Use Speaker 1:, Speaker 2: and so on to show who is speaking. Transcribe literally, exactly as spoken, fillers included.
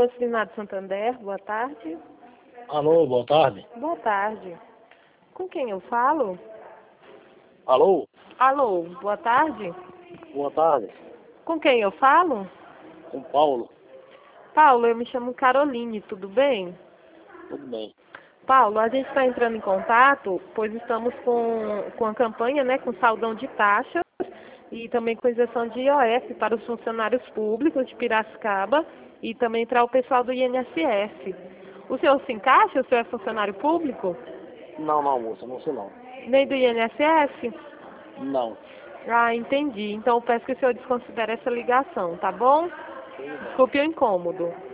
Speaker 1: Consignado Santander, boa tarde.
Speaker 2: Alô, boa tarde.
Speaker 1: Boa tarde. Com quem eu falo?
Speaker 2: Alô,
Speaker 1: Alô, boa tarde.
Speaker 2: boa tarde.
Speaker 1: Com quem eu falo?
Speaker 2: Com Paulo.
Speaker 1: Paulo, eu me chamo Caroline, tudo bem?
Speaker 2: Tudo bem.
Speaker 1: Paulo, a gente está entrando em contato, pois estamos com, com a campanha, né, com saldão de taxas e também com isenção de I O F para os funcionários públicos de Piracicaba e também para o pessoal do I N S S. O senhor se encaixa? O senhor é funcionário público?
Speaker 2: Não, não, moça, não sei não.
Speaker 1: Nem do I N S S?
Speaker 2: Não.
Speaker 1: Ah, entendi. Então eu peço que o senhor desconsidere essa ligação, tá bom? Desculpe o incômodo.